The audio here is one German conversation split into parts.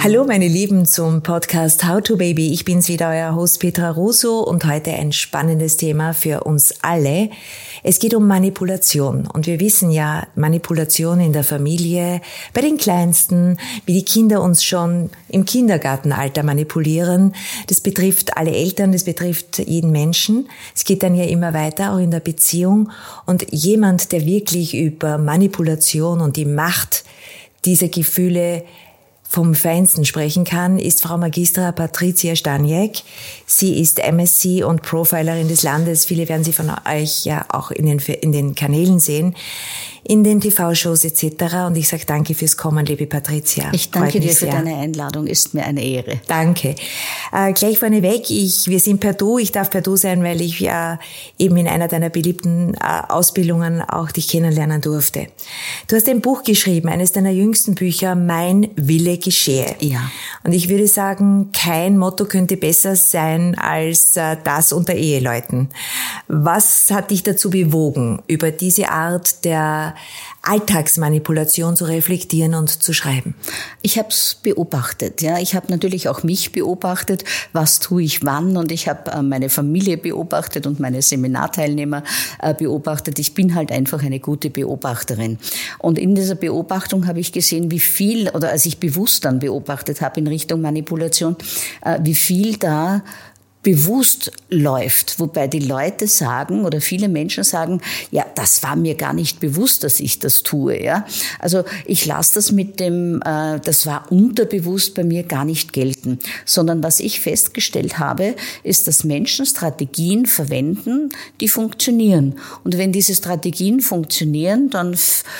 Hallo meine Lieben zum Podcast How to Baby. Ich bin's wieder, euer Host Petra Russo und heute ein spannendes Thema für uns alle. Es geht um Manipulation und wir wissen ja, Manipulation in der Familie, bei den Kleinsten, wie die Kinder uns schon im Kindergartenalter manipulieren. Das betrifft alle Eltern, das betrifft jeden Menschen. Es geht dann ja immer weiter, auch in der Beziehung. Und jemand, der wirklich über Manipulation und die Macht dieser Gefühle vom Feinsten sprechen kann, ist Frau Magistra Patricia Staniek. Sie ist MSc und Profilerin des Landes. Viele werden sie von euch ja auch in den Kanälen sehen, in den TV-Shows etc. Und ich sage danke fürs Kommen, liebe Patricia. Ich danke dir für deine Einladung, ist mir eine Ehre. Danke. Gleich vorneweg, wir sind per Du, ich darf per Du sein, weil ich eben in einer deiner beliebten Ausbildungen auch dich kennenlernen durfte. Du hast ein Buch geschrieben, eines deiner jüngsten Bücher, Mein Wille geschehe. Ja. Und ich würde sagen, kein Motto könnte besser sein als das unter Eheleuten. Was hat dich dazu bewogen, über diese Art der Alltagsmanipulation zu reflektieren und zu schreiben? Ich habe es beobachtet. Ja, ich habe natürlich auch mich beobachtet, was tue ich wann, und ich habe meine Familie beobachtet und meine Seminarteilnehmer beobachtet. Ich bin halt einfach eine gute Beobachterin. Und in dieser Beobachtung habe ich gesehen, wie viel, oder als ich bewusst dann beobachtet habe in Richtung Manipulation, wie viel da bewusst läuft, wobei die Leute sagen oder viele Menschen sagen, ja, das war mir gar nicht bewusst, dass ich das tue, ja. Also ich lasse das mit dem, das war unterbewusst bei mir gar nicht gelten, sondern was ich festgestellt habe, ist, dass Menschen Strategien verwenden, die funktionieren. Und wenn diese Strategien funktionieren, dann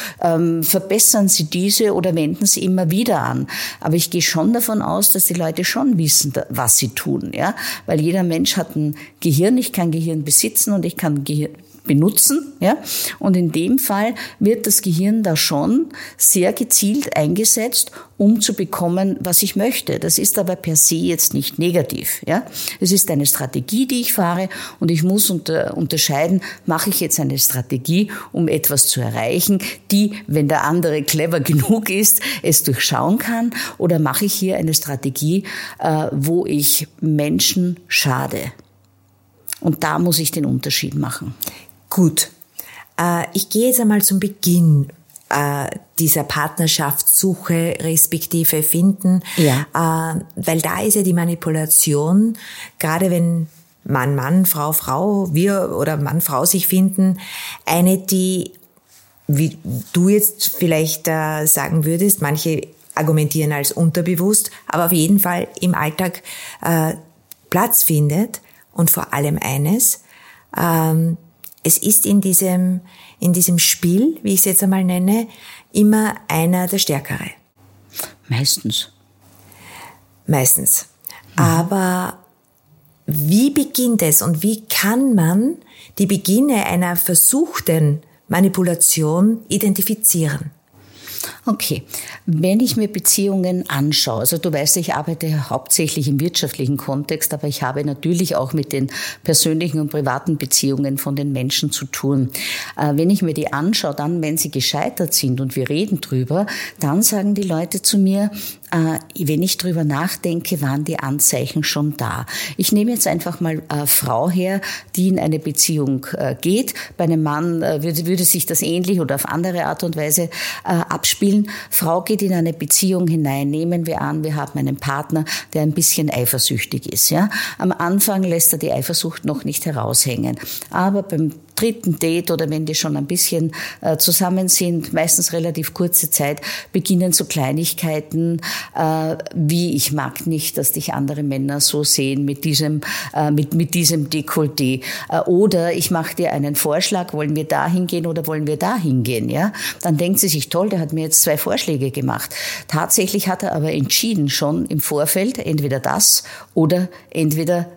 verbessern sie diese oder wenden sie immer wieder an. Aber ich gehe schon davon aus, dass die Leute schon wissen, was sie tun, ja, weil jeder Mensch hat ein Gehirn, ich kann Gehirn besitzen und ich kann Gehirn benutzen, ja. Und in dem Fall wird das Gehirn da schon sehr gezielt eingesetzt, um zu bekommen, was ich möchte. Das ist aber per se jetzt nicht negativ, ja. Es ist eine Strategie, die ich fahre, und ich muss unterscheiden, mache ich jetzt eine Strategie, um etwas zu erreichen, die, wenn der andere clever genug ist, es durchschauen kann, oder mache ich hier eine Strategie, wo ich Menschen schade. Und da muss ich den Unterschied machen. Gut, ich gehe jetzt einmal zum Beginn dieser Partnerschaftssuche respektive Finden, ja. Weil da ist ja die Manipulation, gerade wenn Mann, Frau, wir oder Mann, Frau sich finden, eine, die, wie du jetzt vielleicht sagen würdest, manche argumentieren als unterbewusst, aber auf jeden Fall im Alltag Platz findet, und vor allem eines, es ist in diesem Spiel, wie ich es jetzt einmal nenne, immer einer der Stärkere. Meistens. Aber wie beginnt es und wie kann man die Beginne einer versuchten Manipulation identifizieren? Okay, wenn ich mir Beziehungen anschaue, also du weißt, ich arbeite hauptsächlich im wirtschaftlichen Kontext, aber ich habe natürlich auch mit den persönlichen und privaten Beziehungen von den Menschen zu tun. Wenn ich mir die anschaue, dann, wenn sie gescheitert sind und wir reden drüber, dann sagen die Leute zu mir, wenn ich drüber nachdenke, waren die Anzeichen schon da. Ich nehme jetzt einfach mal Frau her, die in eine Beziehung geht. Bei einem Mann würde sich das ähnlich oder auf andere Art und Weise abspielen. Frau geht in eine Beziehung hinein. Nehmen wir an, wir haben einen Partner, der ein bisschen eifersüchtig ist. Ja? Am Anfang lässt er die Eifersucht noch nicht heraushängen. Aber beim dritten Date oder wenn die schon ein bisschen zusammen sind, meistens relativ kurze Zeit, beginnen so Kleinigkeiten wie ich mag nicht, dass dich andere Männer so sehen mit diesem Dekolleté. Oder ich mache dir einen Vorschlag, wollen wir da hingehen oder wollen wir da hingehen? Ja? Dann denkt sie sich, toll, der hat mir jetzt 2 Vorschläge gemacht. Tatsächlich hat er aber entschieden schon im Vorfeld, entweder das oder entweder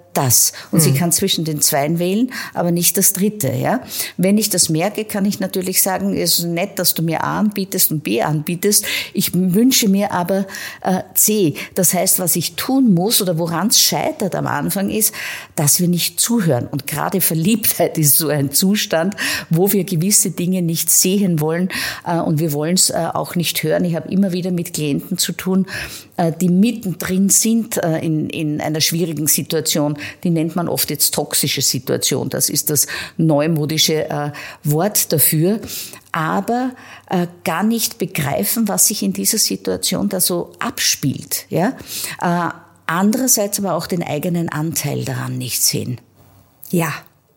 das. Und sie kann zwischen den Zweien wählen, aber nicht das Dritte. Ja? Wenn ich das merke, kann ich natürlich sagen, es ist nett, dass du mir A anbietest und B anbietest. Ich wünsche mir aber C. Das heißt, was ich tun muss oder woran es scheitert am Anfang ist, dass wir nicht zuhören. Und gerade Verliebtheit ist so ein Zustand, wo wir gewisse Dinge nicht sehen wollen und wir wollen es auch nicht hören. Ich habe immer wieder mit Klienten zu tun, die mittendrin sind in einer schwierigen Situation. Die nennt man oft jetzt toxische Situation. Das ist das neumodische Wort dafür. Aber gar nicht begreifen, was sich in dieser Situation da so abspielt. Ja? Andererseits aber auch den eigenen Anteil daran nicht sehen. Ja.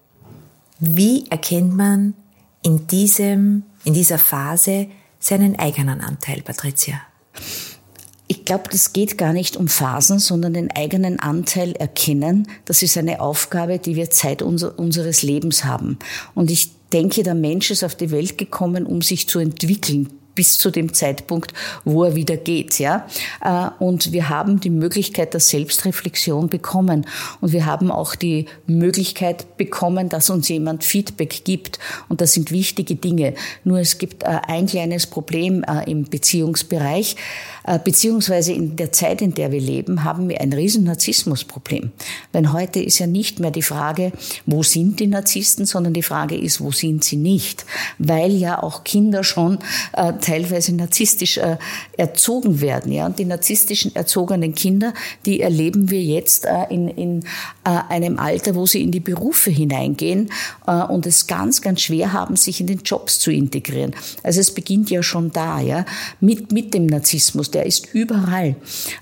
Wie erkennt man in dieser Phase seinen eigenen Anteil, Patricia? Ich glaube, das geht gar nicht um Phasen, sondern den eigenen Anteil erkennen. Das ist eine Aufgabe, die wir Zeit unseres Lebens haben. Und ich denke, der Mensch ist auf die Welt gekommen, um sich zu entwickeln, bis zu dem Zeitpunkt, wo er wieder geht, ja. Und wir haben die Möglichkeit der Selbstreflexion bekommen. Und wir haben auch die Möglichkeit bekommen, dass uns jemand Feedback gibt. Und das sind wichtige Dinge. Nur es gibt ein kleines Problem im Beziehungsbereich. Beziehungsweise in der Zeit, in der wir leben, haben wir ein riesen Narzissmusproblem. Denn heute ist ja nicht mehr die Frage, wo sind die Narzissten, sondern die Frage ist, wo sind sie nicht? Weil ja auch Kinder schon teilweise narzisstisch erzogen werden. Ja? Und die narzisstischen erzogenen Kinder, die erleben wir jetzt in einem Alter, wo sie in die Berufe hineingehen und es ganz, ganz schwer haben, sich in den Jobs zu integrieren. Also es beginnt ja schon da, ja, mit dem Narzissmus. Der ist überall.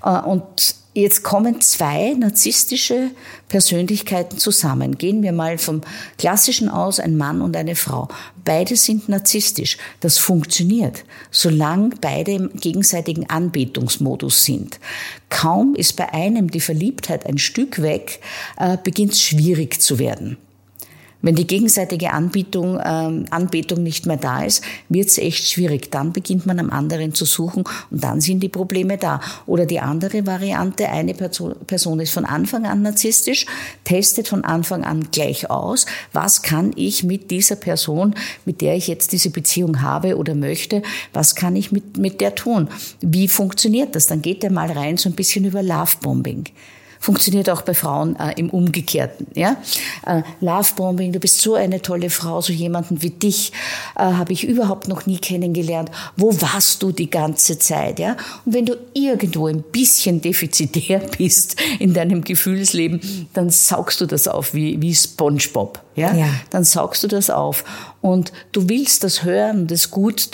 Und jetzt kommen zwei narzisstische Persönlichkeiten zusammen. Gehen wir mal vom Klassischen aus, ein Mann und eine Frau. Beide sind narzisstisch. Das funktioniert, solange beide im gegenseitigen Anbetungsmodus sind. Kaum ist bei einem die Verliebtheit ein Stück weg, beginnt es schwierig zu werden. Wenn die gegenseitige Anbetung nicht mehr da ist, wird es echt schwierig. Dann beginnt man am anderen zu suchen und dann sind die Probleme da. Oder die andere Variante, eine Person ist von Anfang an narzisstisch, testet von Anfang an gleich aus, was kann ich mit dieser Person, mit der ich jetzt diese Beziehung habe oder möchte, was kann ich mit der tun? Wie funktioniert das? Dann geht der mal rein so ein bisschen über Lovebombing. Funktioniert auch bei Frauen im Umgekehrten. Ja? Lovebombing, du bist so eine tolle Frau, so jemanden wie dich habe ich überhaupt noch nie kennengelernt. Wo warst du die ganze Zeit? Ja? Und wenn du irgendwo ein bisschen defizitär bist in deinem Gefühlsleben, dann saugst du das auf wie SpongeBob. Ja? Ja. Dann saugst du das auf. Und du willst das hören, es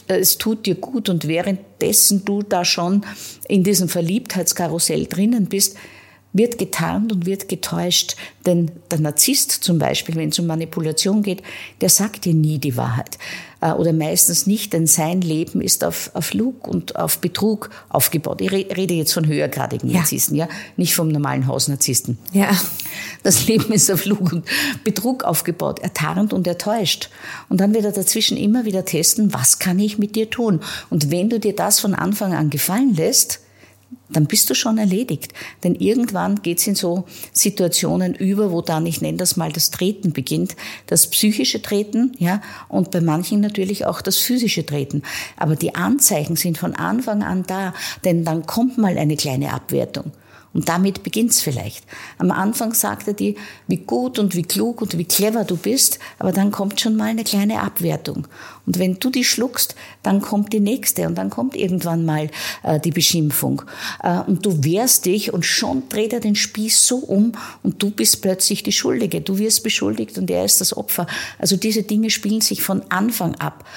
tut dir gut. Und währenddessen du da schon in diesem Verliebtheitskarussell drinnen bist, wird getarnt und wird getäuscht. Denn der Narzisst zum Beispiel, wenn es um Manipulation geht, der sagt dir nie die Wahrheit. Oder meistens nicht, denn sein Leben ist auf Lug und auf Betrug aufgebaut. Ich rede jetzt von höhergradigen Narzissten, ja, nicht vom normalen Hausnarzissten. Ja. Das Leben ist auf Lug und Betrug aufgebaut. Er tarnt und er täuscht. Und dann wird er dazwischen immer wieder testen, was kann ich mit dir tun? Und wenn du dir das von Anfang an gefallen lässt, dann bist du schon erledigt. Denn irgendwann geht's in so Situationen über, wo dann, ich nenne das mal, das Treten beginnt, das psychische Treten, ja, und bei manchen natürlich auch das physische Treten. Aber die Anzeichen sind von Anfang an da, denn dann kommt mal eine kleine Abwertung. Und damit beginnt's vielleicht. Am Anfang sagt er dir, wie gut und wie klug und wie clever du bist, aber dann kommt schon mal eine kleine Abwertung. Und wenn du die schluckst, dann kommt die nächste und dann kommt irgendwann mal die Beschimpfung. Und du wehrst dich und schon dreht er den Spieß so um und du bist plötzlich die Schuldige. Du wirst beschuldigt und er ist das Opfer. Also diese Dinge spielen sich von Anfang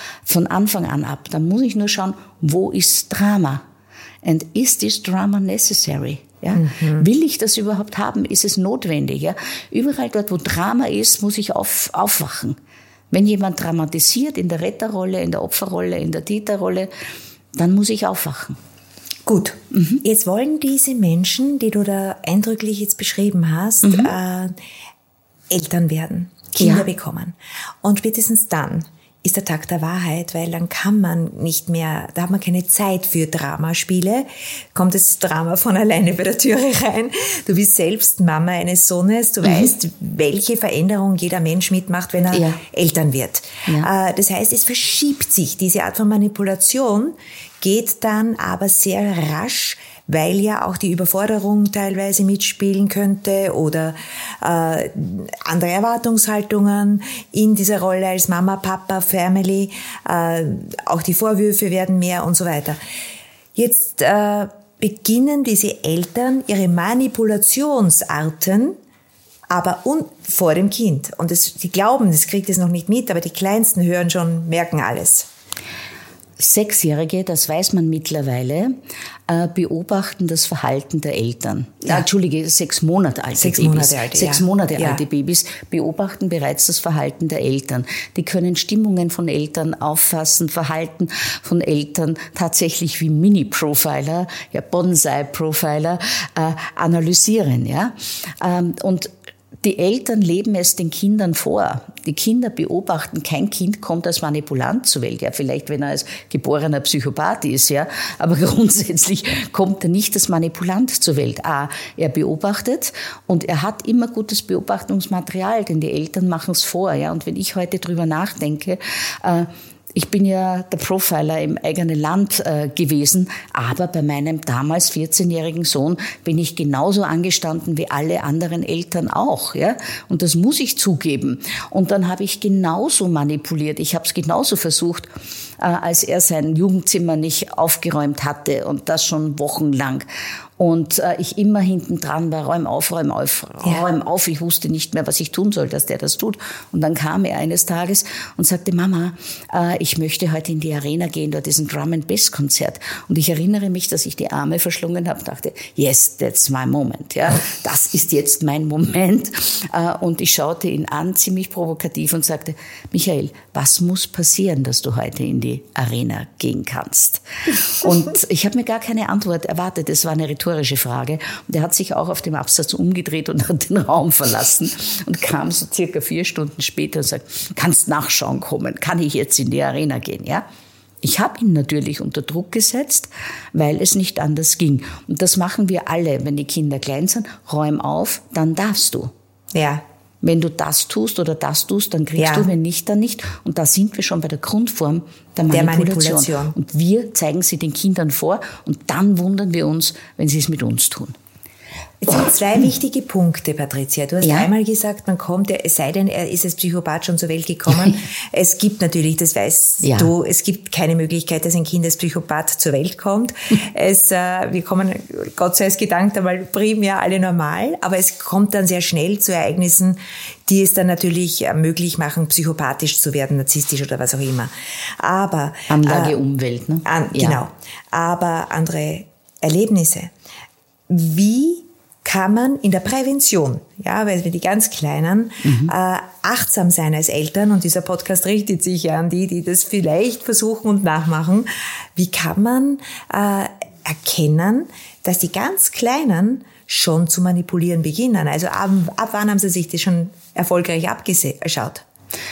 an ab. Da muss ich nur schauen, wo ist Drama? And is this drama necessary? Ja? Will ich das überhaupt haben? Ist es notwendig? Ja? Überall dort, wo Drama ist, muss ich aufwachen. Wenn jemand dramatisiert in der Retterrolle, in der Opferrolle, in der Täterrolle, dann muss ich aufwachen. Gut, jetzt wollen diese Menschen, die du da eindrücklich jetzt beschrieben hast, Eltern werden, Kinder bekommen. Und spätestens dann ist der Tag der Wahrheit, weil dann kann man nicht mehr, da hat man keine Zeit für Dramaspiele, kommt das Drama von alleine bei der Türe rein. Du bist selbst Mama eines Sohnes, du weißt, welche Veränderung jeder Mensch mitmacht, wenn er Eltern wird. Ja. Das heißt, es verschiebt sich, diese Art von Manipulation geht dann aber sehr rasch, weil ja auch die Überforderung teilweise mitspielen könnte oder andere Erwartungshaltungen in dieser Rolle als Mama, Papa, Family, auch die Vorwürfe werden mehr und so weiter. Jetzt beginnen diese Eltern ihre Manipulationsarten aber vor dem Kind. Und die glauben, das kriegt es noch nicht mit, aber die Kleinsten hören schon, merken alles. 6-Jährige, das weiß man mittlerweile, beobachten das Verhalten der Eltern. Ja. Entschuldige, 6 Monate alte 6 Babys. Monate alte, 6 Monate alte Babys beobachten bereits das Verhalten der Eltern. Die können Stimmungen von Eltern auffassen, Verhalten von Eltern tatsächlich wie Mini-Profiler, Bonsai-Profiler analysieren. Ja? Und die Eltern leben es den Kindern vor. Die Kinder beobachten, kein Kind kommt als Manipulant zur Welt. Ja, vielleicht, wenn er als geborener Psychopath ist, ja. Aber grundsätzlich kommt er nicht als Manipulant zur Welt. Er beobachtet und er hat immer gutes Beobachtungsmaterial, denn die Eltern machen es vor, ja. Und wenn ich heute drüber nachdenke, ich bin ja der Profiler im eigenen Land gewesen, aber bei meinem damals 14-jährigen Sohn bin ich genauso angestanden wie alle anderen Eltern auch, ja. Und das muss ich zugeben. Und dann habe ich genauso manipuliert. Ich habe es genauso versucht, als er sein Jugendzimmer nicht aufgeräumt hatte und das schon wochenlang. Und ich immer hinten dran war, räum auf. Ich wusste nicht mehr, was ich tun soll, dass der das tut. Und dann kam er eines Tages und sagte, Mama, ich möchte heute in die Arena gehen, dort ist ein Drum-and-Bass-Konzert. Und ich erinnere mich, dass ich die Arme verschlungen habe, dachte, yes, that's my moment. Ja, das ist jetzt mein Moment. Und ich schaute ihn an, ziemlich provokativ und sagte, Michael, was muss passieren, dass du heute in die Arena gehen kannst? Und ich habe mir gar keine Antwort erwartet. Es war eine rhetorische Frage. Und er hat sich auch auf dem Absatz umgedreht und hat den Raum verlassen und kam so circa 4 Stunden später und sagt, kannst nachschauen kommen, kann ich jetzt in die Arena gehen, ja? Ich habe ihn natürlich unter Druck gesetzt, weil es nicht anders ging. Und das machen wir alle, wenn die Kinder klein sind. Räum auf, dann darfst du. Ja. Wenn du das tust oder das tust, dann kriegst du, wenn nicht, dann nicht. Und da sind wir schon bei der Grundform der Manipulation. Und wir zeigen sie den Kindern vor und dann wundern wir uns, wenn sie es mit uns tun. Jetzt sind 2 wichtige Punkte, Patricia. Du hast einmal gesagt, man kommt, es sei denn, er ist als Psychopath schon zur Welt gekommen. Es gibt natürlich, das weißt du, es gibt keine Möglichkeit, dass ein Kind als Psychopath zur Welt kommt. Wir kommen, Gott sei es gedankt, einmal primär alle normal, aber es kommt dann sehr schnell zu Ereignissen, die es dann natürlich möglich machen, psychopathisch zu werden, narzisstisch oder was auch immer. Aber Anlage Umwelt, ne? Genau. Aber andere Erlebnisse. Wie kann man in der Prävention, weil wir die ganz Kleinen, achtsam sein als Eltern, und dieser Podcast richtet sich ja an die das vielleicht versuchen und nachmachen. Wie kann man erkennen, dass die ganz Kleinen schon zu manipulieren beginnen? Also ab wann haben sie sich das schon erfolgreich abgeschaut?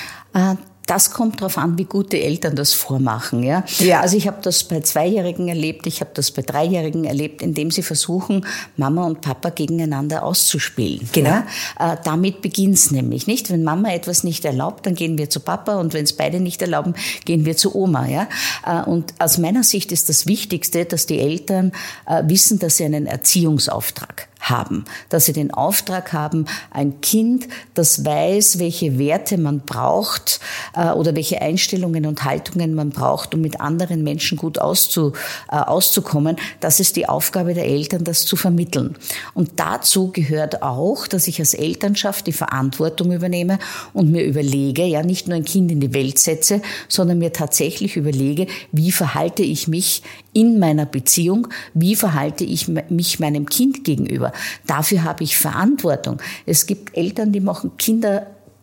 Das kommt darauf an, wie gute Eltern das vormachen. Ja? Also ich habe das bei 2-Jährigen erlebt, ich habe das bei 3-Jährigen erlebt, indem sie versuchen, Mama und Papa gegeneinander auszuspielen. Genau. Ja? Damit beginnt's nämlich, nicht? Wenn Mama etwas nicht erlaubt, dann gehen wir zu Papa, und wenn es beide nicht erlauben, gehen wir zu Oma. Ja? Und aus meiner Sicht ist das Wichtigste, dass die Eltern wissen, dass sie einen Erziehungsauftrag haben, dass sie den Auftrag haben, ein Kind, das weiß, welche Werte man braucht oder welche Einstellungen und Haltungen man braucht, um mit anderen Menschen gut auszukommen. Das ist die Aufgabe der Eltern, das zu vermitteln. Und dazu gehört auch, dass ich als Elternschaft die Verantwortung übernehme und mir überlege, nicht nur ein Kind in die Welt setze, sondern mir tatsächlich überlege, wie verhalte ich mich in meiner Beziehung, wie verhalte ich mich meinem Kind gegenüber. Dafür habe ich Verantwortung. Es gibt Eltern, die machen Kinder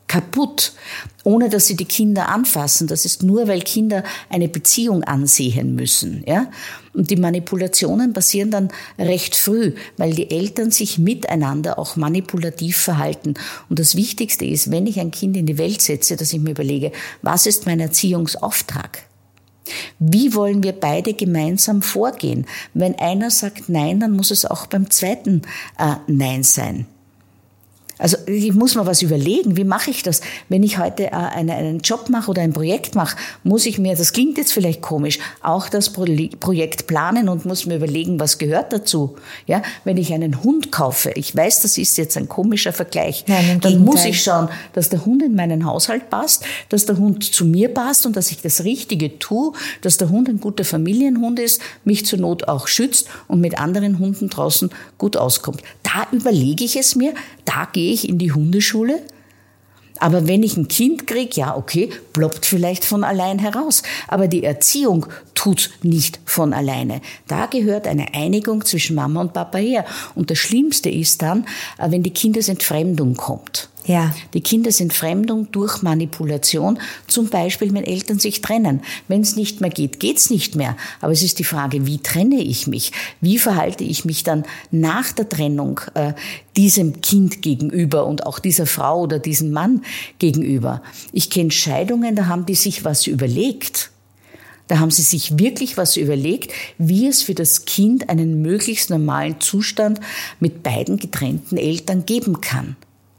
kaputt, ohne dass sie die Kinder anfassen. Das ist nur, weil Kinder eine Beziehung ansehen müssen. Ja? Und die Manipulationen passieren dann recht früh, weil die Eltern sich miteinander auch manipulativ verhalten. Und das Wichtigste ist, wenn ich ein Kind in die Welt setze, dass ich mir überlege, was ist mein Erziehungsauftrag? Wie wollen wir beide gemeinsam vorgehen? Wenn einer sagt Nein, dann muss es auch beim zweiten Nein sein. Also ich muss mir was überlegen, wie mache ich das? Wenn ich heute einen Job mache oder ein Projekt mache, muss ich mir, das klingt jetzt vielleicht komisch, auch das Projekt planen und muss mir überlegen, was gehört dazu. Ja, wenn ich einen Hund kaufe, ich weiß, das ist jetzt ein komischer Vergleich, dann muss ich schauen, dass der Hund in meinen Haushalt passt, dass der Hund zu mir passt und dass ich das Richtige tue, dass der Hund ein guter Familienhund ist, mich zur Not auch schützt und mit anderen Hunden draußen gut auskommt. Da überlege ich es mir, da gehe ich in die Hundeschule. Aber wenn ich ein Kind kriege, ja okay, ploppt vielleicht von allein heraus. Aber die Erziehung tut nicht von alleine. Da gehört eine Einigung zwischen Mama und Papa her. Und das Schlimmste ist dann, wenn die Kindesentfremdung kommt. Ja. Die Kindesentfremdung durch Manipulation, zum Beispiel, wenn Eltern sich trennen. Wenn es nicht mehr geht, geht's nicht mehr. Aber es ist die Frage, wie trenne ich mich? Wie verhalte ich mich dann nach der Trennung diesem Kind gegenüber und auch dieser Frau oder diesem Mann gegenüber? Ich kenne Scheidungen, da haben die sich was überlegt. Da haben sie sich wirklich was überlegt, wie es für das Kind einen möglichst normalen Zustand mit beiden getrennten Eltern geben kann.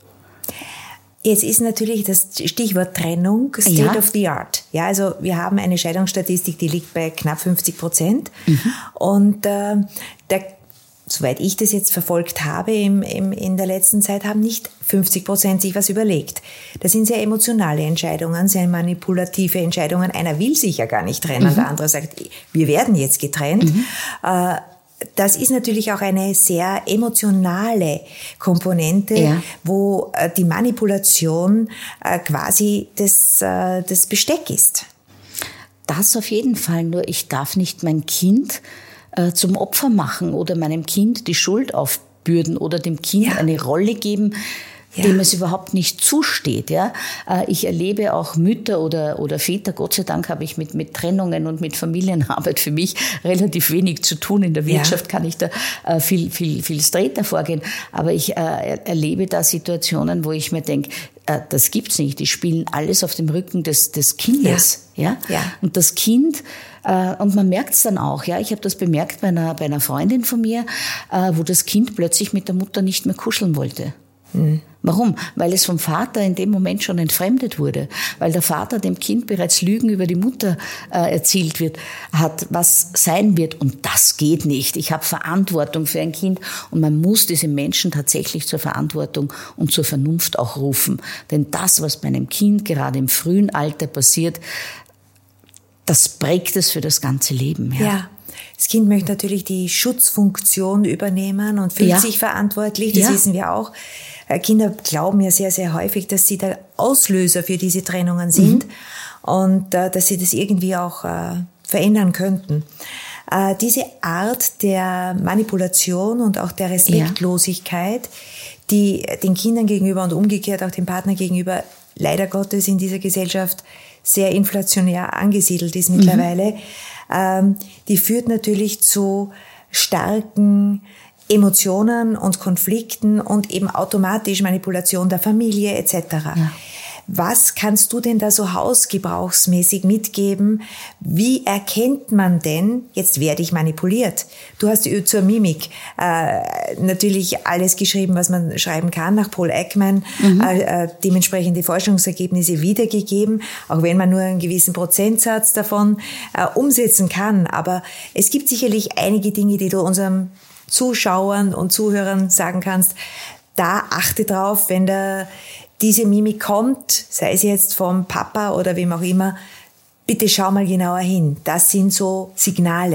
Jetzt ist natürlich das Stichwort Trennung State of the Art. Ja, also wir haben eine Scheidungsstatistik, die liegt bei knapp 50%. Und soweit ich das jetzt verfolgt habe in der letzten Zeit, haben nicht 50% sich was überlegt. Das sind sehr emotionale Entscheidungen, sehr manipulative Entscheidungen. Einer will sich ja gar nicht trennen, der andere sagt, wir werden jetzt getrennt. Das ist natürlich auch eine sehr emotionale Komponente, wo die Manipulation quasi das Besteck ist. Das auf jeden Fall, nur ich darf nicht mein Kind zum Opfer machen oder meinem Kind die Schuld aufbürden oder dem Kind eine Rolle geben, dem es überhaupt nicht zusteht. Ja? Ich erlebe auch Mütter oder Väter, Gott sei Dank habe ich mit Trennungen und mit Familienarbeit für mich relativ wenig zu tun. In der Wirtschaft kann ich da viel straighter vorgehen. Aber ich erlebe da Situationen, wo ich mir denke, das gibt's nicht. Die spielen alles auf dem Rücken des Kindes. Ja? Und das Kind, und man merkt's dann auch, ja, ich habe das bemerkt bei einer Freundin von mir, wo das Kind plötzlich mit der Mutter nicht mehr kuscheln wollte. Warum? Weil es vom Vater in dem Moment schon entfremdet wurde. Weil der Vater dem Kind bereits Lügen über die Mutter erzählt hat, was sein wird. Und das geht nicht. Ich habe Verantwortung für ein Kind und man muss diese Menschen tatsächlich zur Verantwortung und zur Vernunft auch rufen. Denn das, was bei einem Kind gerade im frühen Alter passiert, das prägt es für das ganze Leben. Ja. Das Kind möchte natürlich die Schutzfunktion übernehmen und fühlt sich verantwortlich. Das wissen wir auch. Kinder glauben ja sehr, sehr häufig, dass sie der Auslöser für diese Trennungen sind und dass sie das irgendwie auch verändern könnten. Diese Art der Manipulation und auch der Respektlosigkeit, die den Kindern gegenüber und umgekehrt auch dem Partner gegenüber leider Gottes in dieser Gesellschaft sehr inflationär angesiedelt ist mittlerweile, die führt natürlich zu starken Emotionen und Konflikten und eben automatisch Manipulation der Familie etc. Ja. Was kannst du denn da so hausgebrauchsmäßig mitgeben? Wie erkennt man denn, jetzt werde ich manipuliert? Du hast zur Mimik natürlich alles geschrieben, was man schreiben kann, nach Paul Ekman, dementsprechende Forschungsergebnisse wiedergegeben, auch wenn man nur einen gewissen Prozentsatz davon umsetzen kann. Aber es gibt sicherlich einige Dinge, die du unserem Zuschauern und Zuhörern sagen kannst, da achte drauf, wenn diese Mimik kommt, sei es jetzt vom Papa oder wem auch immer, bitte schau mal genauer hin. Das sind so Signale.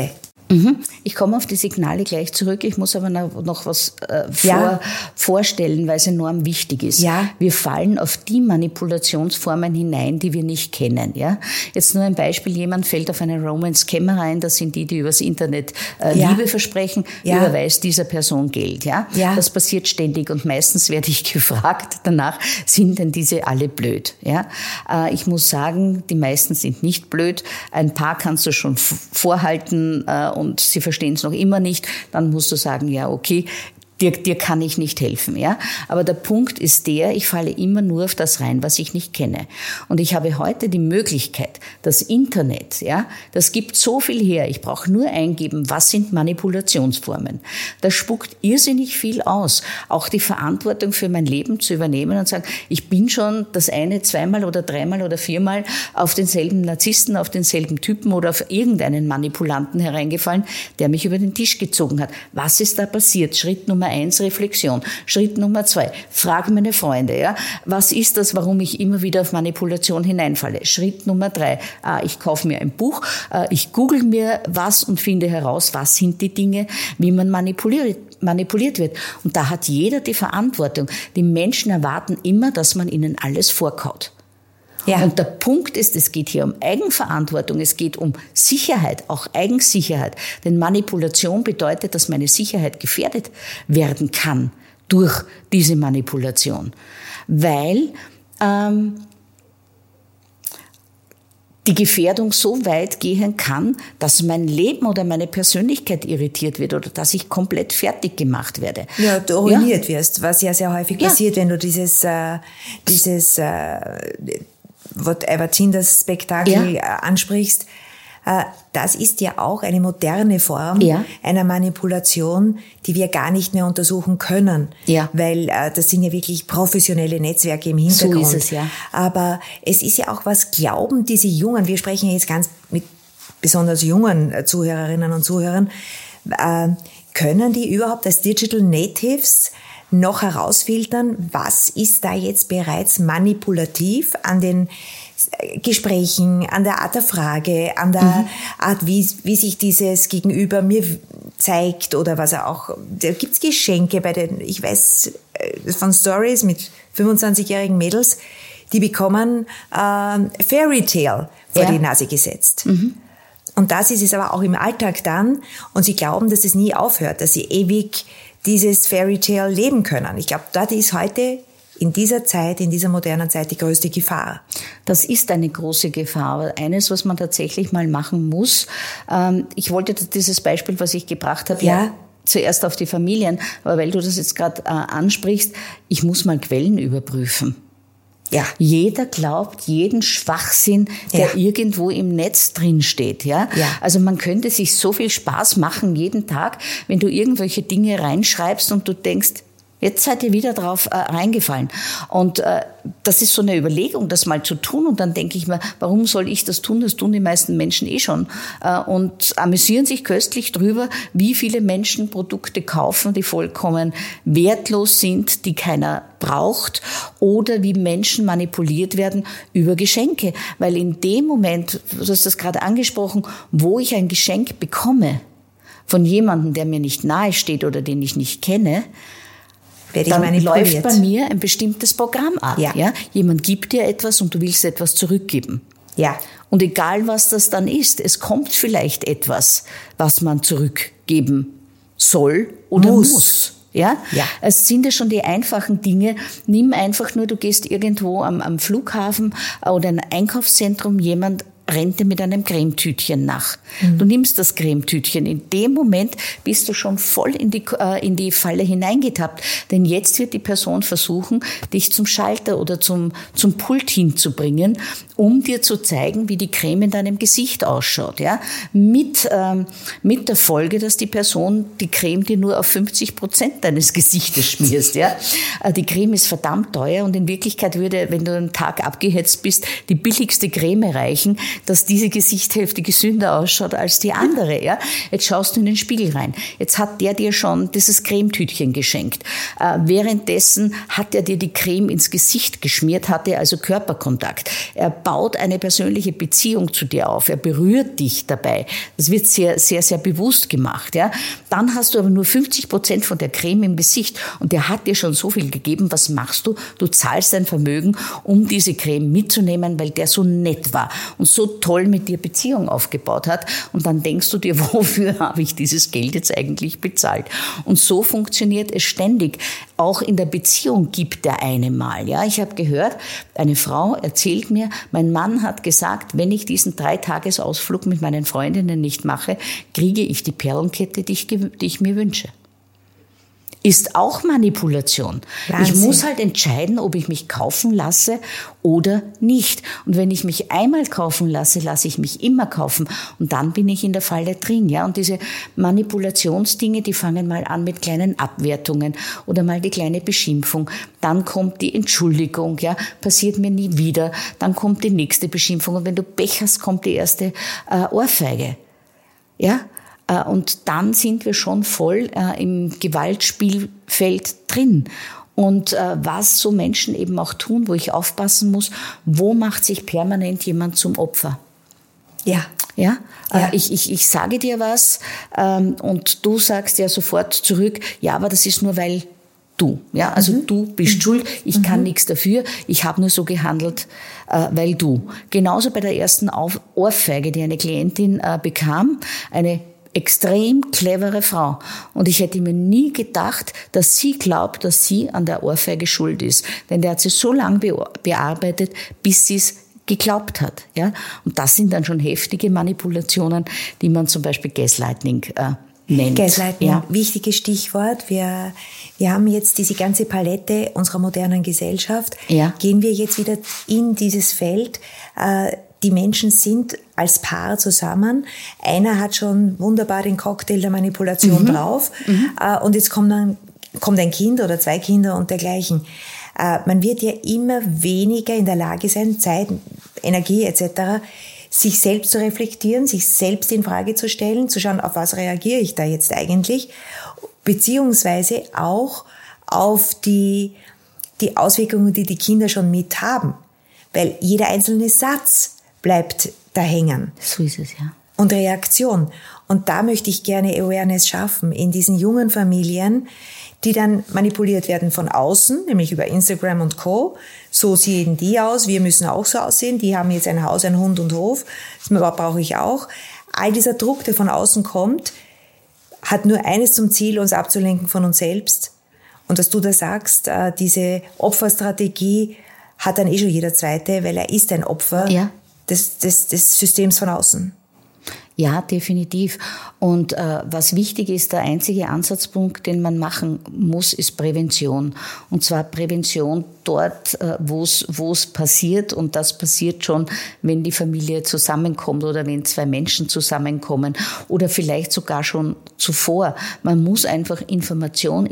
Ich komme auf die Signale gleich zurück. Ich muss aber noch was vorstellen, weil es enorm wichtig ist. Ja. Wir fallen auf die Manipulationsformen hinein, die wir nicht kennen. Ja? Jetzt nur ein Beispiel. Jemand fällt auf eine Romance-Scammer rein. Das sind die übers Internet Liebe versprechen. Überweist dieser Person Geld. Ja? Das passiert ständig und meistens werde ich gefragt danach, sind denn diese alle blöd? Ja? Ich muss sagen, die meisten sind nicht blöd. Ein paar kannst du schon vorhalten und sie verstehen es noch immer nicht, dann musst du sagen, ja, okay, dir kann ich nicht helfen, ja. Aber der Punkt ist ich falle immer nur auf das rein, was ich nicht kenne. Und ich habe heute die Möglichkeit, das Internet, ja, das gibt so viel her. Ich brauche nur eingeben, was sind Manipulationsformen. Das spuckt irrsinnig viel aus. Auch die Verantwortung für mein Leben zu übernehmen und sagen, ich bin schon das eine, zweimal oder dreimal oder viermal auf denselben Narzissten, auf denselben Typen oder auf irgendeinen Manipulanten hereingefallen, der mich über den Tisch gezogen hat. Was ist da passiert? Schritt Nummer 1, Reflexion. Schritt Nummer 2, frage meine Freunde, ja, was ist das, warum ich immer wieder auf Manipulation hineinfalle? Schritt Nummer 3, ich kaufe mir ein Buch, ich google mir was und finde heraus, was sind die Dinge, wie man manipuliert wird. Und da hat jeder die Verantwortung. Die Menschen erwarten immer, dass man ihnen alles vorkaut. Ja. Und der Punkt ist, es geht hier um Eigenverantwortung, es geht um Sicherheit, auch Eigensicherheit. Denn Manipulation bedeutet, dass meine Sicherheit gefährdet werden kann durch diese Manipulation. Weil die Gefährdung so weit gehen kann, dass mein Leben oder meine Persönlichkeit irritiert wird oder dass ich komplett fertig gemacht werde. Ja, du ruiniert wirst, was ja sehr häufig passiert, wenn du dieses whatever Tinder-Spektakel ansprichst. Das ist ja auch eine moderne Form einer Manipulation, die wir gar nicht mehr untersuchen können, weil das sind ja wirklich professionelle Netzwerke im Hintergrund. So ist es, ja. Aber es ist ja auch, was glauben diese Jungen, wir sprechen jetzt ganz mit besonders jungen Zuhörerinnen und Zuhörern, können die überhaupt als Digital Natives noch herausfiltern, was ist da jetzt bereits manipulativ an den Gesprächen, an der Art der Frage, an der Art, wie sich dieses Gegenüber mir zeigt oder was er auch, da gibt's Geschenke ich weiß von Stories mit 25-jährigen Mädels, die bekommen Fairy Tale vor die Nase gesetzt. Und das ist es aber auch im Alltag dann und sie glauben, dass es nie aufhört, dass sie ewig dieses Fairy Tale leben können. Ich glaube, das ist heute in dieser Zeit, in dieser modernen Zeit die größte Gefahr. Das ist eine große Gefahr. Aber eines, was man tatsächlich mal machen muss, ich wollte dieses Beispiel, was ich gebracht habe, zuerst auf die Familien, aber weil du das jetzt gerade ansprichst, ich muss mal Quellen überprüfen. Ja. Jeder glaubt jeden Schwachsinn, der irgendwo im Netz drin steht, ja. Also man könnte sich so viel Spaß machen jeden Tag, wenn du irgendwelche Dinge reinschreibst und du denkst, jetzt seid ihr wieder drauf reingefallen. Und das ist so eine Überlegung, das mal zu tun. Und dann denke ich mir, warum soll ich das tun? Das tun die meisten Menschen schon. Und amüsieren sich köstlich drüber, wie viele Menschen Produkte kaufen, die vollkommen wertlos sind, die keiner braucht. Oder wie Menschen manipuliert werden über Geschenke. Weil in dem Moment, du hast das gerade angesprochen, wo ich ein Geschenk bekomme von jemandem, der mir nicht nahe steht oder den ich nicht kenne, dann läuft bei mir ein bestimmtes Programm ab. Ja? Jemand gibt dir etwas und du willst etwas zurückgeben. Ja. Und egal, was das dann ist, es kommt vielleicht etwas, was man zurückgeben soll oder muss. Ja? Es sind ja schon die einfachen Dinge. Nimm einfach nur, du gehst irgendwo am Flughafen oder ein Einkaufszentrum, jemand rennt dir mit einem Cremetütchen nach. Du nimmst das Cremetütchen. In dem Moment bist du schon voll in die Falle hineingetappt. Denn jetzt wird die Person versuchen, dich zum Schalter oder zum Pult hinzubringen, um dir zu zeigen, wie die Creme in deinem Gesicht ausschaut. Ja? Mit der Folge, dass die Person die Creme dir nur auf 50% deines Gesichtes schmierst. Ja? Die Creme ist verdammt teuer und in Wirklichkeit würde, wenn du einen Tag abgehetzt bist, die billigste Creme reichen, dass diese Gesichtshälfte gesünder ausschaut als die andere. Ja? Jetzt schaust du in den Spiegel rein. Jetzt hat der dir schon dieses Cremetütchen geschenkt. Währenddessen hat er dir die Creme ins Gesicht geschmiert, hatte also Körperkontakt. Er baut eine persönliche Beziehung zu dir auf. Er berührt dich dabei. Das wird sehr, sehr, sehr bewusst gemacht. Ja? Dann hast du aber nur 50% von der Creme im Gesicht und der hat dir schon so viel gegeben. Was machst du? Du zahlst dein Vermögen, um diese Creme mitzunehmen, weil der so nett war und so toll mit dir Beziehung aufgebaut hat. Und dann denkst du dir, wofür habe ich dieses Geld jetzt eigentlich bezahlt? Und so funktioniert es ständig. Auch in der Beziehung gibt der eine mal. Ja, ich habe gehört, eine Frau erzählt mir, mein Mann hat gesagt, wenn ich diesen 3-Tages-Ausflug mit meinen Freundinnen nicht mache, kriege ich die Perlenkette, die ich mir wünsche. Ist auch Manipulation. Wahnsinn. Ich muss halt entscheiden, ob ich mich kaufen lasse oder nicht. Und wenn ich mich einmal kaufen lasse, lasse ich mich immer kaufen. Und dann bin ich in der Falle drin. Ja? Und diese Manipulationsdinge, die fangen mal an mit kleinen Abwertungen oder mal die kleine Beschimpfung. Dann kommt die Entschuldigung, ja, passiert mir nie wieder. Dann kommt die nächste Beschimpfung. Und wenn du Pech hast, kommt die erste Ohrfeige. Ja? Und dann sind wir schon voll im Gewaltspielfeld drin. Und was so Menschen eben auch tun, wo ich aufpassen muss, wo macht sich permanent jemand zum Opfer? Ja. Ja? Ich sage dir was und du sagst ja sofort zurück, ja, aber das ist nur, weil du. Ja? Also du bist schuld, ich kann nichts dafür, ich habe nur so gehandelt, weil du. Genauso bei der ersten Ohrfeige, die eine Klientin bekam, eine extrem clevere Frau. Und ich hätte mir nie gedacht, dass sie glaubt, dass sie an der Ohrfeige schuld ist. Denn der hat sie so lange bearbeitet, bis sie es geglaubt hat. Ja? Und das sind dann schon heftige Manipulationen, die man zum Beispiel Gaslighting nennt. Gaslighting, ja. Wichtiges Stichwort. Wir haben jetzt diese ganze Palette unserer modernen Gesellschaft. Ja. Gehen wir jetzt wieder in dieses Feld. Die Menschen sind als Paar zusammen. Einer hat schon wunderbar den Cocktail der Manipulation drauf. Und jetzt kommt ein Kind oder 2 Kinder und dergleichen. Man wird ja immer weniger in der Lage sein, Zeit, Energie etc., sich selbst zu reflektieren, sich selbst in Frage zu stellen, zu schauen, auf was reagiere ich da jetzt eigentlich, beziehungsweise auch auf die Auswirkungen, die die Kinder schon mit haben. Weil jeder einzelne Satz bleibt da hängen. So ist es, ja. Und Reaktion. Und da möchte ich gerne Awareness schaffen in diesen jungen Familien, die dann manipuliert werden von außen, nämlich über Instagram und Co. So sehen die aus, wir müssen auch so aussehen, die haben jetzt ein Haus, ein Hund und Hof, das brauche ich auch. All dieser Druck, der von außen kommt, hat nur eines zum Ziel, uns abzulenken von uns selbst. Und dass du da sagst, diese Opferstrategie hat dann schon jeder Zweite, weil er ist ein Opfer des Systems von außen. Ja, definitiv. Und was wichtig ist, der einzige Ansatzpunkt, den man machen muss, ist Prävention. Und zwar Prävention dort, wo es passiert. Und das passiert schon, wenn die Familie zusammenkommt oder wenn 2 Menschen zusammenkommen oder vielleicht sogar schon zuvor. Man muss einfach Information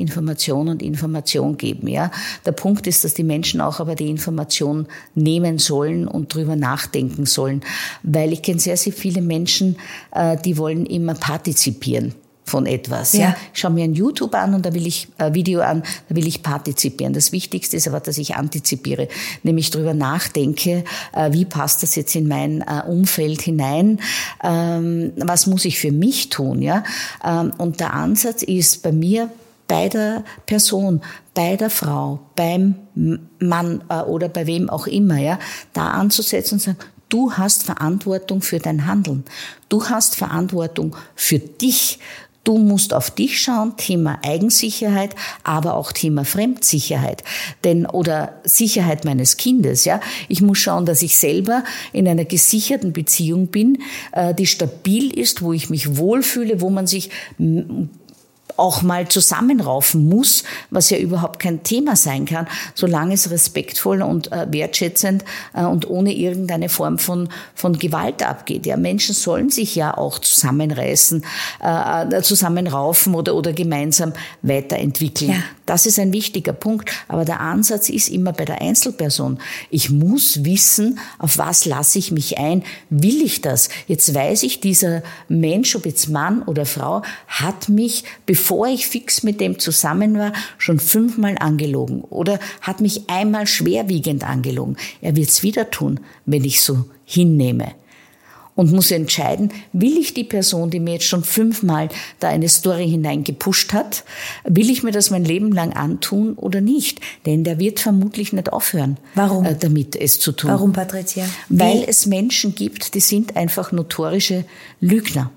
geben. Ja? Der Punkt ist, dass die Menschen auch aber die Information nehmen sollen und drüber nachdenken sollen. Weil ich kenne sehr, sehr viele Menschen, die wollen immer partizipieren von etwas. Ja. Ich schaue mir ein YouTube an und da will ich Video an, da will ich partizipieren. Das Wichtigste ist aber, dass ich antizipiere, nämlich drüber nachdenke, wie passt das jetzt in mein Umfeld hinein, was muss ich für mich tun. Ja? Und der Ansatz ist bei mir, bei der Person, bei der Frau, beim Mann oder bei wem auch immer, ja, da anzusetzen und sagen, du hast Verantwortung für dein Handeln. Du hast Verantwortung für dich. Du musst auf dich schauen, Thema Eigensicherheit, aber auch Thema Fremdsicherheit. Oder Sicherheit meines Kindes, ja. Ich muss schauen, dass ich selber in einer gesicherten Beziehung bin, die stabil ist, wo ich mich wohlfühle, wo man sich auch mal zusammenraufen muss, was ja überhaupt kein Thema sein kann, solange es respektvoll und wertschätzend und ohne irgendeine Form von Gewalt abgeht. Ja, Menschen sollen sich ja auch zusammenreißen, zusammenraufen oder gemeinsam weiterentwickeln. Ja. Das ist ein wichtiger Punkt. Aber der Ansatz ist immer bei der Einzelperson. Ich muss wissen, auf was lasse ich mich ein? Will ich das? Jetzt weiß ich, dieser Mensch, ob jetzt Mann oder Frau, hat mich, bevor ich fix mit dem zusammen war, schon 5-mal angelogen oder hat mich einmal schwerwiegend angelogen. Er wird es wieder tun, wenn ich so hinnehme. Und muss entscheiden, will ich die Person, die mir jetzt schon 5-mal da eine Story hineingepusht hat, will ich mir das mein Leben lang antun oder nicht? Denn der wird vermutlich nicht aufhören, damit es zu tun. Warum, Patricia? Weil es Menschen gibt, die sind einfach notorische Lügner.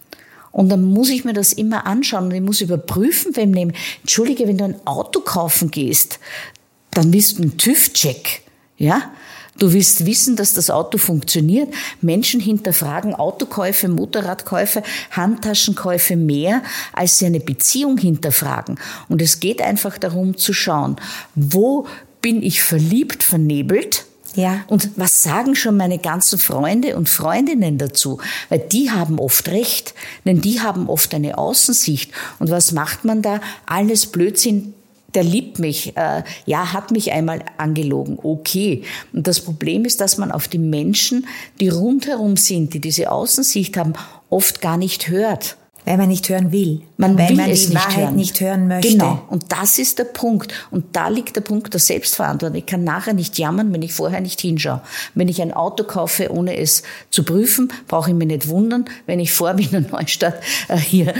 Und dann muss ich mir das immer anschauen und ich muss überprüfen, wem nehmen. Entschuldige, wenn du ein Auto kaufen gehst, dann willst du einen TÜV-Check, ja? Du willst wissen, dass das Auto funktioniert. Menschen hinterfragen Autokäufe, Motorradkäufe, Handtaschenkäufe mehr, als sie eine Beziehung hinterfragen. Und es geht einfach darum zu schauen, wo bin ich verliebt, vernebelt? Ja. Und was sagen schon meine ganzen Freunde und Freundinnen dazu? Weil die haben oft recht, denn die haben oft eine Außensicht. Und was macht man da? Alles Blödsinn. Der liebt mich, hat mich einmal angelogen, okay. Und das Problem ist, dass man auf die Menschen, die rundherum sind, die diese Außensicht haben, oft gar nicht hört. Weil man nicht hören will. Weil man die Wahrheit nicht hören möchte. Genau. Und das ist der Punkt. Und da liegt der Punkt der Selbstverantwortung. Ich kann nachher nicht jammern, wenn ich vorher nicht hinschaue. Wenn ich ein Auto kaufe, ohne es zu prüfen, brauche ich mich nicht wundern, wenn ich vor Wiener Neustadt hier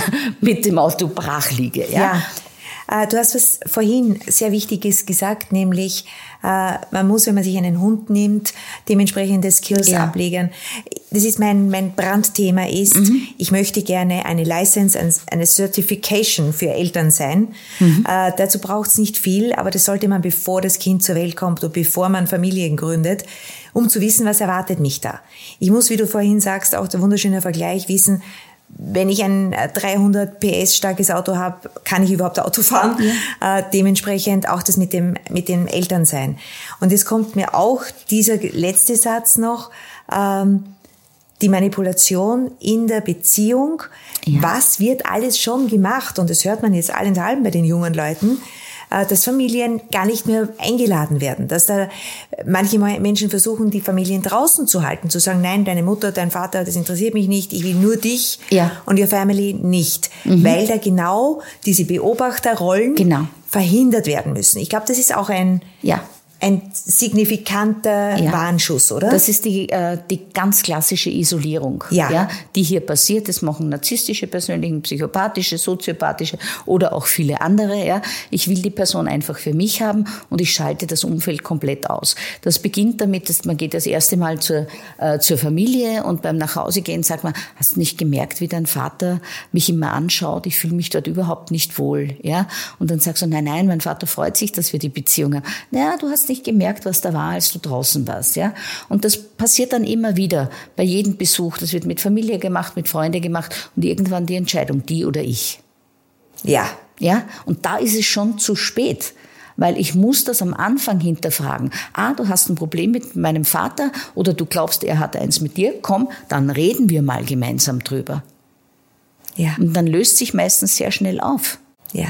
mit dem Auto brach liege. Ja. Du hast was vorhin sehr Wichtiges gesagt, nämlich man muss, wenn man sich einen Hund nimmt, dementsprechende Skills ablegen. Das ist mein Brandthema ist, ich möchte gerne eine License, eine Certification für Eltern sein. Dazu braucht es nicht viel, aber das sollte man, bevor das Kind zur Welt kommt oder bevor man Familien gründet, um zu wissen, was erwartet mich da. Ich muss, wie du vorhin sagst, auch der wunderschöne Vergleich wissen, wenn ich ein 300 PS starkes Auto habe, kann ich überhaupt Auto fahren? Ja. Dementsprechend auch das mit dem Elternsein. Und es kommt mir auch dieser letzte Satz noch, die Manipulation in der Beziehung. Ja. Was wird alles schon gemacht? Und das hört man jetzt allenthalben bei den jungen Leuten, dass Familien gar nicht mehr eingeladen werden, dass da manche Menschen versuchen, die Familien draußen zu halten, zu sagen, nein, deine Mutter, dein Vater, das interessiert mich nicht, ich will nur dich und your family nicht, weil da genau diese Beobachterrollen verhindert werden müssen. Ich glaube, das ist auch ein signifikanter Warnschuss, oder? Das ist die ganz klassische Isolierung, die hier passiert. Das machen narzisstische Persönlichkeiten, psychopathische, soziopathische oder auch viele andere. Ja. Ich will die Person einfach für mich haben und ich schalte das Umfeld komplett aus. Das beginnt damit, dass man geht das erste Mal zur Familie und beim Nachhausegehen sagt man, hast du nicht gemerkt, wie dein Vater mich immer anschaut? Ich fühle mich dort überhaupt nicht wohl. Ja. Und dann sagst du, nein, mein Vater freut sich, dass wir die Beziehung haben. Ja, du hast nicht gemerkt, was da war, als du draußen warst, ja. Und das passiert dann immer wieder bei jedem Besuch. Das wird mit Familie gemacht, mit Freunden gemacht und irgendwann die Entscheidung, die oder ich. Ja. Ja. Und da ist es schon zu spät. Weil ich muss das am Anfang hinterfragen. Du hast ein Problem mit meinem Vater oder du glaubst, er hat eins mit dir. Komm, dann reden wir mal gemeinsam drüber. Ja. Und dann löst sich meistens sehr schnell auf. Ja.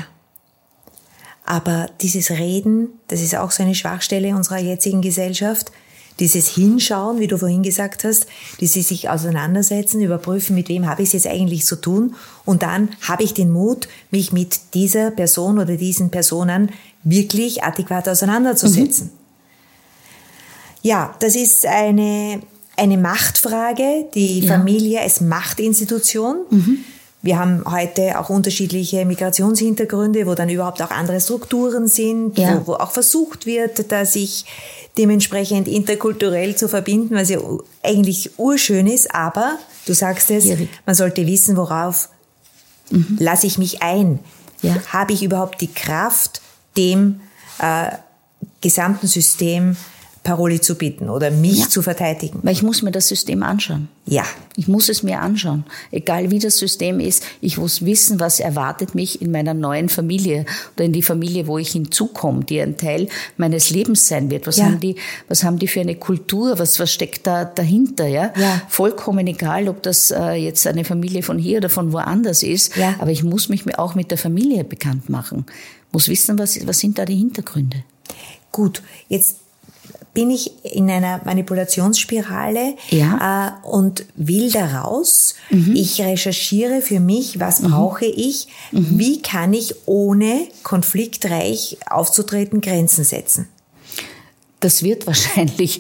Aber dieses Reden, das ist auch so eine Schwachstelle unserer jetzigen Gesellschaft. Dieses Hinschauen, wie du vorhin gesagt hast, dieses sich auseinandersetzen, überprüfen, mit wem habe ich es jetzt eigentlich zu tun. Und dann habe ich den Mut, mich mit dieser Person oder diesen Personen wirklich adäquat auseinanderzusetzen. Ja, das ist eine Machtfrage. Die Familie als Machtinstitution. Wir haben heute auch unterschiedliche Migrationshintergründe, wo dann überhaupt auch andere Strukturen sind, wo auch versucht wird, da sich dementsprechend interkulturell zu verbinden, was ja eigentlich urschön ist. Aber, du sagst es, man sollte wissen, worauf lasse ich mich ein. Ja. Habe ich überhaupt die Kraft, dem gesamten System Paroli zu bieten oder mich zu verteidigen. Weil ich muss mir das System anschauen. Ja. Ich muss es mir anschauen. Egal wie das System ist, ich muss wissen, was erwartet mich in meiner neuen Familie oder in die Familie, wo ich hinzukomme, die ein Teil meines Lebens sein wird. Was haben die für eine Kultur? Was steckt da dahinter? Ja? Vollkommen egal, ob das jetzt eine Familie von hier oder von woanders ist. Ja. Aber ich muss mich auch mit der Familie bekannt machen. Muss wissen, was sind da die Hintergründe. Gut, jetzt bin ich in einer Manipulationsspirale und will da raus. Ich recherchiere für mich, was brauche ich, wie kann ich ohne konfliktreich aufzutreten Grenzen setzen. Das wird wahrscheinlich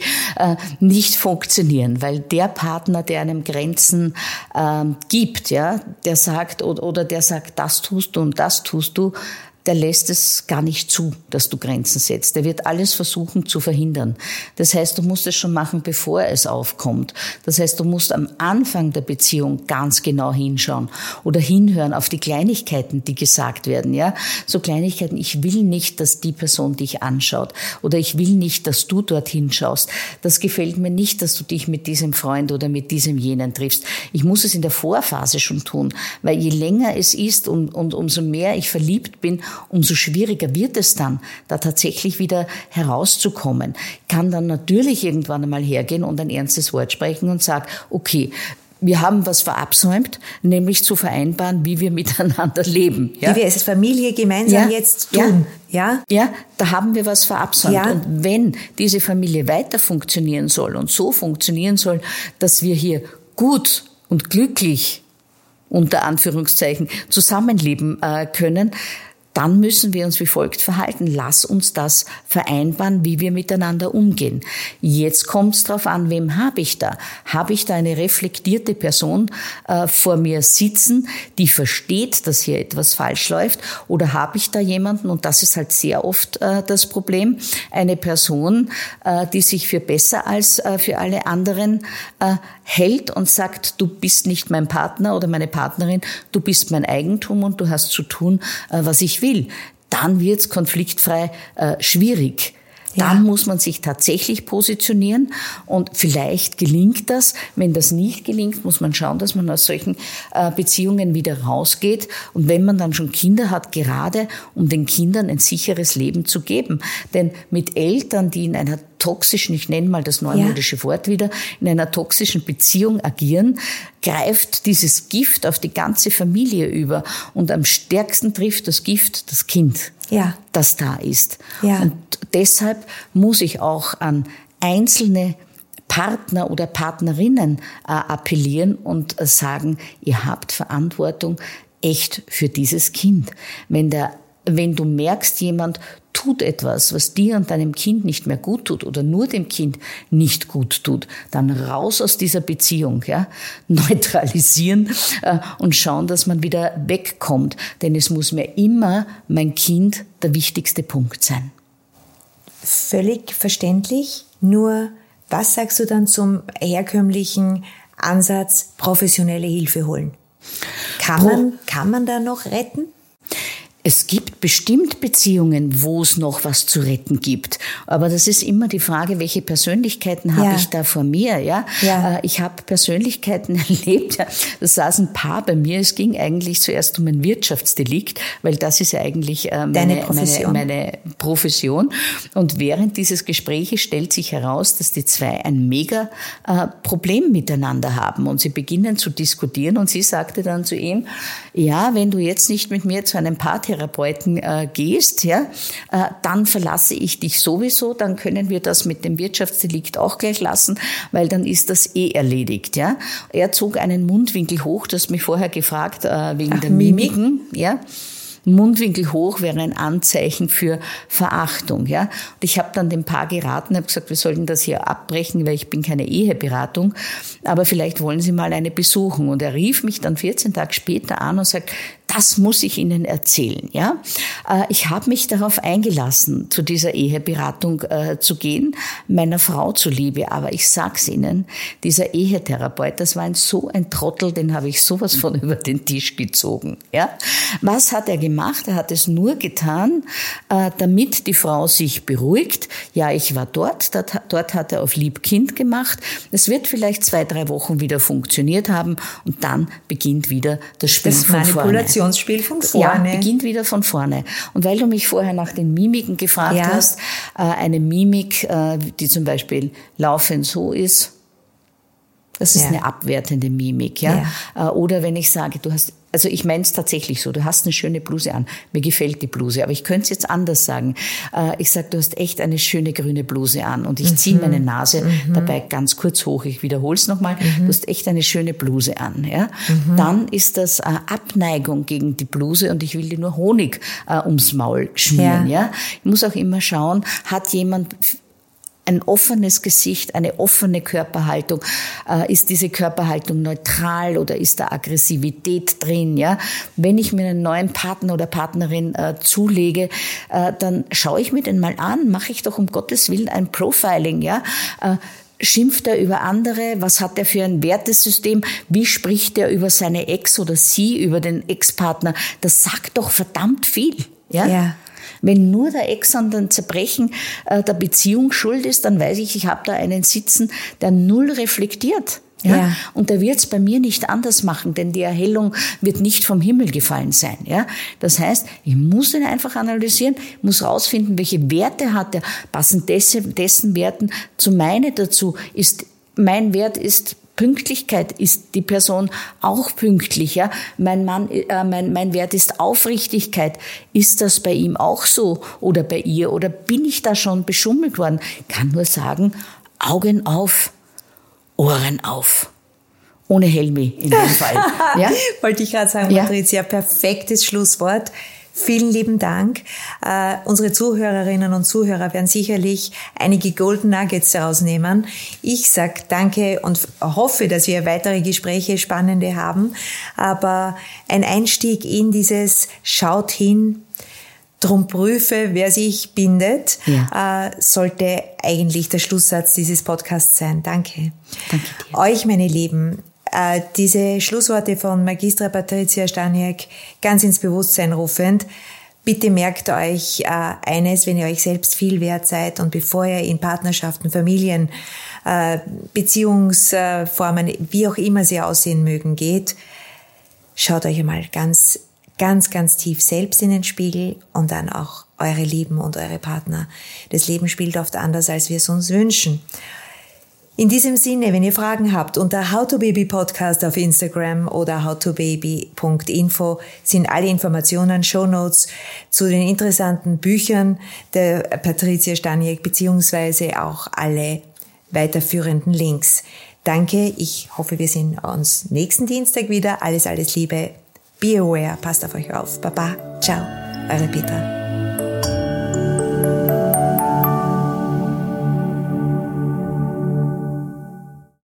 nicht funktionieren, weil der Partner, der einem Grenzen gibt, ja, der sagt oder der sagt, das tust du und das tust du, der lässt es gar nicht zu, dass du Grenzen setzt. Der wird alles versuchen zu verhindern. Das heißt, du musst es schon machen, bevor es aufkommt. Das heißt, du musst am Anfang der Beziehung ganz genau hinschauen oder hinhören auf die Kleinigkeiten, die gesagt werden. Ja, so Kleinigkeiten, ich will nicht, dass die Person dich anschaut oder ich will nicht, dass du dorthin schaust. Das gefällt mir nicht, dass du dich mit diesem Freund oder mit diesem jenen triffst. Ich muss es in der Vorphase schon tun, weil je länger es ist und umso mehr ich verliebt bin, umso schwieriger wird es dann, da tatsächlich wieder herauszukommen. Ich kann dann natürlich irgendwann einmal hergehen und ein ernstes Wort sprechen und sagen, okay, wir haben was verabsäumt, nämlich zu vereinbaren, wie wir miteinander leben. Ja? Wie wir es als Familie gemeinsam jetzt tun. Ja, da haben wir was verabsäumt. Ja. Und wenn diese Familie weiter funktionieren soll und so funktionieren soll, dass wir hier gut und glücklich, unter Anführungszeichen, zusammenleben können, dann müssen wir uns wie folgt verhalten. Lass uns das vereinbaren, wie wir miteinander umgehen. Jetzt kommt es darauf an, wem habe ich da? Habe ich da eine reflektierte Person vor mir sitzen, die versteht, dass hier etwas falsch läuft? Oder habe ich da jemanden, und das ist halt sehr oft das Problem, eine Person, die sich für besser als für alle anderen hält und sagt, du bist nicht mein Partner oder meine Partnerin, du bist mein Eigentum und du hast zu tun, was ich will. Dann wird's konfliktfrei schwierig. Dann muss man sich tatsächlich positionieren und vielleicht gelingt das. Wenn das nicht gelingt, muss man schauen, dass man aus solchen Beziehungen wieder rausgeht. Und wenn man dann schon Kinder hat, gerade um den Kindern ein sicheres Leben zu geben. Denn mit Eltern, die in einer toxischen, ich nenne mal das neumodische Wort wieder, in einer toxischen Beziehung agieren, greift dieses Gift auf die ganze Familie über. Und am stärksten trifft das Gift das Kind, das da ist. Ja. Und deshalb muss ich auch an einzelne Partner oder Partnerinnen appellieren und sagen, ihr habt Verantwortung echt für dieses Kind. Wenn du merkst, jemand tut etwas, was dir und deinem Kind nicht mehr gut tut oder nur dem Kind nicht gut tut, dann raus aus dieser Beziehung, neutralisieren und schauen, dass man wieder wegkommt. Denn es muss mir immer mein Kind der wichtigste Punkt sein. Völlig verständlich. Nur, was sagst du dann zum herkömmlichen Ansatz, professionelle Hilfe holen? Kann man da noch retten? Es gibt bestimmt Beziehungen, wo es noch was zu retten gibt. Aber das ist immer die Frage, welche Persönlichkeiten habe ich da vor mir? Ja? Ich habe Persönlichkeiten erlebt. Ja. Da saß ein Paar bei mir. Es ging eigentlich zuerst um ein Wirtschaftsdelikt, weil das ist ja eigentlich meine Profession. Und während dieses Gespräches stellt sich heraus, dass die zwei ein mega Problem miteinander haben. Und sie beginnen zu diskutieren. Und sie sagte dann zu ihm, ja, wenn du jetzt nicht mit mir zu einem Paartherapeuten gehst, dann verlasse ich dich sowieso, dann können wir das mit dem Wirtschaftsdelikt auch gleich lassen, weil dann ist das erledigt. Ja. Er zog einen Mundwinkel hoch, du hast mich vorher gefragt, wegen der Mimiken, Mundwinkel hoch wäre ein Anzeichen für Verachtung. Ja. Und ich habe dann dem Paar geraten, habe gesagt, wir sollten das hier abbrechen, weil ich bin keine Eheberatung, aber vielleicht wollen Sie mal eine besuchen. Und er rief mich dann 14 Tage später an und sagt, das muss ich Ihnen erzählen. Ja, ich habe mich darauf eingelassen, zu dieser Eheberatung zu gehen, meiner Frau zuliebe. Aber ich sag's Ihnen, dieser Ehetherapeut, das war so ein Trottel, den habe ich sowas von über den Tisch gezogen. Ja, was hat er gemacht? gemacht. Er hat es nur getan, damit die Frau sich beruhigt. Ja, ich war dort hat er auf lieb Kind gemacht. Es wird vielleicht 2-3 Wochen wieder funktioniert haben und dann beginnt wieder das Spiel von vorne. Das Manipulationsspiel von vorne. Ja, beginnt wieder von vorne. Und weil du mich vorher nach den Mimiken gefragt hast, eine Mimik, die zum Beispiel laufend so ist, das ist eine abwertende Mimik, ja. Oder wenn ich sage, also ich meine es tatsächlich so, du hast eine schöne Bluse an, mir gefällt die Bluse, aber ich könnte es jetzt anders sagen. Ich sage, du hast echt eine schöne grüne Bluse an und ich ziehe meine Nase dabei ganz kurz hoch, ich wiederhole es nochmal, du hast echt eine schöne Bluse an, ja. Dann ist das Abneigung gegen die Bluse und ich will dir nur Honig ums Maul schmieren, ja. Ich muss auch immer schauen, hat jemand ein offenes Gesicht, eine offene Körperhaltung. Ist diese Körperhaltung neutral oder ist da Aggressivität drin? Ja, wenn ich mir einen neuen Partner oder Partnerin zulege, dann schaue ich mir den mal an. Mache ich doch um Gottes Willen ein Profiling. Ja. Schimpft er über andere? Was hat er für ein Wertesystem? Wie spricht er über seine Ex oder sie, über den Ex-Partner? Das sagt doch verdammt viel. Ja. Wenn nur der Ex an den Zerbrechen der Beziehung schuld ist, dann weiß ich habe da einen sitzen, der null reflektiert. Ja? Und der wird es bei mir nicht anders machen, denn die Erhellung wird nicht vom Himmel gefallen sein. Ja? Das heißt, ich muss ihn einfach analysieren, muss rausfinden, welche Werte hat er, passen dessen Werten zu meine dazu. Mein Wert ist Pünktlichkeit, ist die Person auch pünktlich, ja? Mein Wert ist Aufrichtigkeit. Ist das bei ihm auch so oder bei ihr? Oder bin ich da schon beschummelt worden? Ich kann nur sagen, Augen auf, Ohren auf. Ohne Helmi in dem Fall. Ja? Wollte ich gerade sagen, Patricia, perfektes Schlusswort. Vielen lieben Dank. Unsere Zuhörerinnen und Zuhörer werden sicherlich einige Golden Nuggets daraus nehmen. Ich sag danke und hoffe, dass wir weitere Gespräche, spannende haben. Aber ein Einstieg in dieses Schaut hin, drum prüfe, wer sich bindet, sollte eigentlich der Schlusssatz dieses Podcasts sein. Danke. Danke dir. Euch, meine Lieben, diese Schlussworte von Magistra Patricia Staniek ganz ins Bewusstsein rufend. Bitte merkt euch eines, wenn ihr euch selbst viel wert seid und bevor ihr in Partnerschaften, Familien, Beziehungsformen, wie auch immer sie aussehen mögen, geht, schaut euch einmal ganz, ganz, ganz tief selbst in den Spiegel und dann auch eure Lieben und eure Partner. Das Leben spielt oft anders, als wir es uns wünschen. In diesem Sinne, wenn ihr Fragen habt, unter howtobaby-podcast auf Instagram oder howtobaby.info sind alle Informationen, Shownotes zu den interessanten Büchern der Patricia Staniek beziehungsweise auch alle weiterführenden Links. Danke, ich hoffe, wir sehen uns nächsten Dienstag wieder. Alles Liebe, be aware, passt auf euch auf. Baba, ciao, eure Petra.